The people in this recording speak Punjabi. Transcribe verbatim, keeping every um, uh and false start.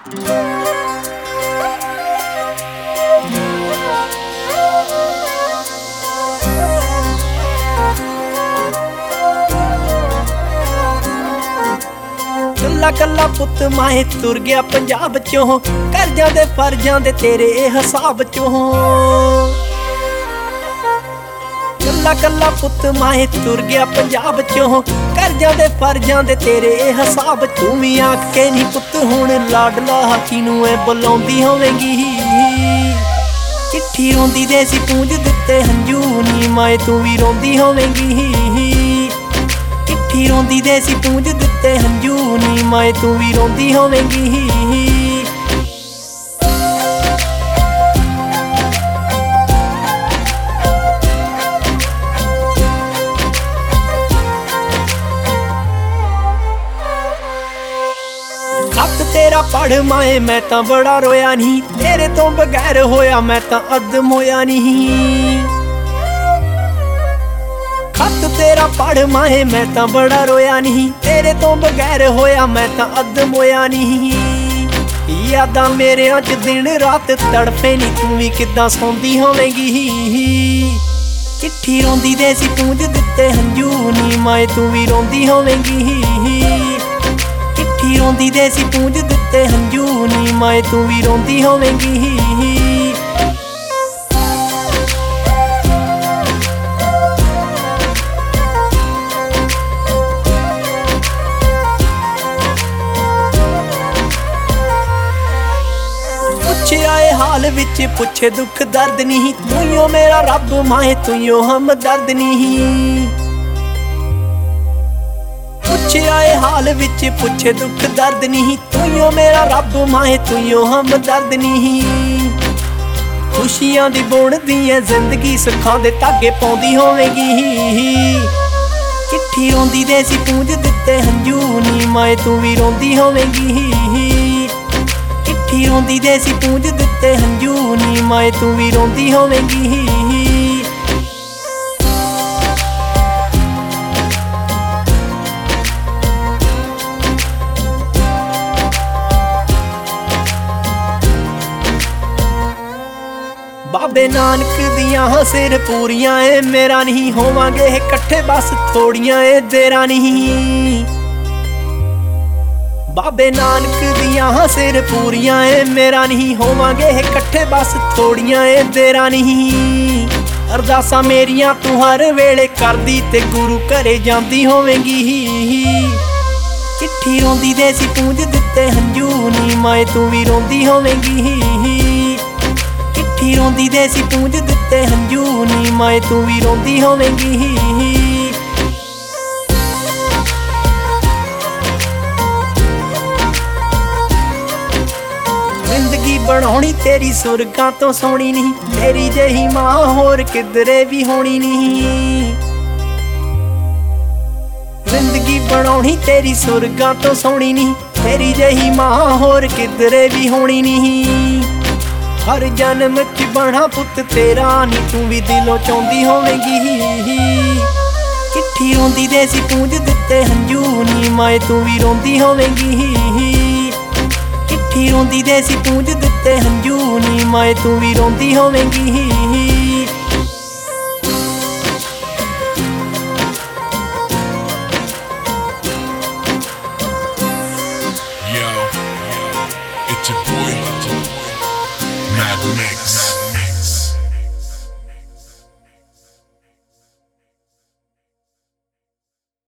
ਕੱਲਾ ਕੱਲਾ ਪੁੱਤ ਮਾਏ ਤੁਰ ਗਿਆ ਪੰਜਾਬ ਚੋਂ, ਕਰਜ਼ਾਂ ਦੇ ਫਰਜ਼ਾਂ ਦੇ ਤੇਰੇ ਇਹ ਹਿਸਾਬ ਚੋਂ। ਕੱਲਾ ਕੱਲਾ ਪੁੱਤ ਮਾਏ ਤੁਰ ਗਿਆ ਪੰਜਾਬ ਚੋਂ, ਕਰਜ਼ਾਂ ਦੇ ਫਰਜ਼ਾਂ ਦੇ ਤੇਰੇ ਇਹ ਹਿਸਾਬ। ਤੂੰ ਵੀ ਆਖ ਕੇ ਨੀ ਪੁੱਤ ਹੁਣ ਲਾਡਲਾ ਕਿਨੂੰ ਐ ਬੁਲਾਉਂਦੀ ਹੋਵੇਂਗੀ। ਚਿੱਠੀ ਰੋਂਦੀ ਦੇ ਸੀ ਪੂੰਝ ਦਿੱਤੇ ਹੰਝੂ ਨੀ ਮਾਏ ਤੂੰ ਵੀ ਰੋਂਦੀ ਹੋਵੇਂਗੀ। ਚਿੱਠੀ ਰੋਂਦੀ ਦੇ ਸੀ ਪੂੰਝ ਦਿੱਤੇ ਹੰਝੂ ਨੀ ਮਾਏ ਤੂੰ ਵੀ ਰੋਂਦੀ ਹੋਵੇਂਗੀ। ਖੱਤ ਤੇਰਾ ਪੜ੍ਹ ਮਾਏ ਮੈਂ ਤਾਂ ਬੜਾ ਰੋਇਆ ਨਹੀਂ, ਤੇਰੇ ਤੋਂ ਬਗੈਰ ਹੋਇਆ ਮੈਂ ਤਾਂ ਅਦਮ ਹੋਇਆ ਨਹੀਂ। ਖੱਤ ਤੇਰਾ ਪੜ੍ਹ ਮਾਏ ਮੈਂ ਤਾਂ ਬੜਾ ਰੋਇਆ ਨਹੀਂ, ਤੇਰੇ ਤੋਂ ਬਗੈਰ ਹੋਇਆ ਮੈਂ ਤਾਂ ਅਦਮ ਹੋਇਆ ਨਹੀਂ। ਯਾਦਾਂ ਮੇਰਿਆਂ ਚ ਦਿਨ ਰਾਤ ਤੜਫੇ ਨੀ ਤੂੰ ਵੀ ਕਿੱਦਾਂ ਸੌਂਦੀ ਹੋਵੇਂਗੀ। ਚਿੱਠੀ ਰੋਂਦੀ ਦੇ ਸੀ ਪੂੰਝ ਦਿੱਤੇ ਹੰਝੂ ਨੀ ਮਾਏ ਤੂੰ ਵੀ ਰੋਂਦੀ ਹੋਵੇਂਗੀ। ਚਿੱਠੀ ਰੋਂਦੀ ਦੇ ਸੀ ਪੂੰਝ ਦਿੱਤੇ ਹੰਝੂ ਨੀ ਮਾਏ ਤੂੰ ਵੀ ਰੋਂਦੀ ਹੋਵੇਂਗੀ। ਪੁੱਛਿਆ ਏ ਹਾਲ ਵਿੱਚ ਪੁੱਛੇ ਦੁੱਖ ਦਰਦ ਨਹੀਂ, ਤੂੰ ਮੇਰਾ ਰੱਬ ਮਾਏ ਤੂੰ ਹਮਦਰਦ ਨਹੀਂ। ਪੁੱਛਿਆ ਏ ਹਾਲ ਵਿੱਚ ਪੁੱਛੇ ਦੁੱਖ ਦਰਦ ਨਹੀਂ, ਤੂੰ ਮੇਰਾ ਰੱਬ ਮਾਏ ਤੂੰ ਹਮਦਰਦ ਨਹੀਂ। ਖੁਸ਼ੀਆਂ ਦੀ ਬੁਣਦੀ ਐ ਜ਼ਿੰਦਗੀ ਸੁੱਖਾਂ ਦੇ ਧਾਗੇ ਪਾਉਂਦੀ ਹੋਵੇਂਗੀ। ਚਿੱਠੀ ਰੋਂਦੀ ਦੇ ਸੀ ਪੂੰਝ ਦਿੱਤੇ ਹੰਝੂ ਨੀ ਮਾਏ ਤੂੰ ਵੀ ਰੋਂਦੀ ਹੋਵੇਂਗੀ। ਚਿੱਠੀ ਰੋਂਦੀ ਦੇ ਸੀ ਪੂੰਝ ਦਿੱਤੇ ਹੰਝੂ ਨੀ ਮਾਏ ਤੂੰ ਵੀ ਰੋਂਦੀ ਹੋਵੇਂਗੀ। ਬਾਬੇ ਨਾਨਕ ਦੀਆਂ ਸਿਰ ਪੂਰੀਆਂ ਏ ਮੇਰਾ ਨਹੀਂ, ਹੋਵਾਂਗੇ ਇਕੱਠੇ ਬਸ ਥੋੜੀਆਂ ਏ ਦੇਰਾਂ ਨਹੀਂ। ਬਾਬੇ ਨਾਨਕ ਦੀਆਂ ਸਿਰ ਪੂਰੀਆਂ ਏ ਮੇਰਾ ਨਹੀਂ, ਹੋਵਾਂਗੇ ਇਕੱਠੇ ਬਸ ਥੋੜੀਆਂ ਏ ਦੇਰਾਂ ਨਹੀਂ। ਅਰਦਾਸਾਂ ਮੇਰੀਆਂ ਤੂੰ ਹਰ ਵੇਲੇ ਕਰਦੀ ਤੇ ਗੁਰੂ ਘਰੇ ਜਾਂਦੀ ਹੋਵੇਂਗੀ। ਚਿੱਠੀ ਰੋਂਦੀ ਦੇ ਸੀ ਪੂੰਝ ਦਿੱਤੇ ਹੰਝੂ ਨੀ ਮਾਏ ਤੂੰ ਵੀ ਰੋਂਦੀ ਹੋਵੇਂਗੀ। ਚਿੱਠੀ ਰੋਂਦੀ ਦੇ ਸੀ ਪੂੰਝ ਦਿੱਤੇ ਹੰਝੂ ਨੀ ਮਾਏ ਤੂੰ ਵੀ ਰੋਂਦੀ ਹੋਵੇਂਗੀ। ਜ਼ਿੰਦਗੀ ਬਣਾਉਣੀ ਤੇਰੀ ਸੁਰਗਾਂ ਤੋਂ ਸੋਹਣੀ ਨਹੀਂ, ਤੇਰੀ ਜਿਹੀ ਮਾਂ ਹੋਰ ਕਿਧਰੇ ਵੀ ਹੋਣੀ ਨਹੀਂ। ਜ਼ਿੰਦਗੀ ਬਣਾਉਣੀ ਤੇਰੀ ਸੁਰਗਾਂ ਤੋਂ ਸੋਹਣੀ ਨਹੀਂ, ਤੇਰੀ ਜਿਹੀ ਮਾਂ ਹੋਰ ਕਿਧਰੇ ਵੀ ਹੋਣੀ ਨਹੀਂ। ਹਰ ਜਨਮ ਚ ਬਣਾ ਪੁੱਤ ਤੇਰਾ ਨੀ ਤੂੰ ਵੀ ਦਿਲੋਂ ਚਾਹੁੰਦੀ ਹੋਵੇਂਗੀ। ਚਿੱਠੀ ਰੋਂਦੀ ਦੇ ਸੀ ਪੂੰਝ ਦਿੱਤੇ ਹੰਝੂ ਨੀ ਮਾਏ ਤੂੰ ਵੀ ਰੋਂਦੀ ਹੋਵੇਂਗੀ। ਚਿੱਠੀ ਰੋਂਦੀ ਦੇ ਸੀ ਪੂੰਝ ਦਿੱਤੇ ਹੰਝੂ ਨੀ ਮਾਏ ਤੂੰ ਵੀ ਰੋਂਦੀ ਹੋਵੇਂਗੀ। Yo, it's your boy, Mad Mix.